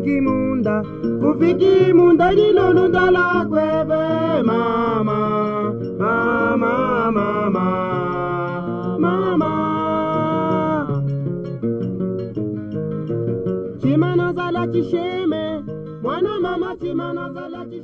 kufiki munda lino nundala kwebe mama mama mama mama chimana zala chisheme mwana mama chimana zala chisheme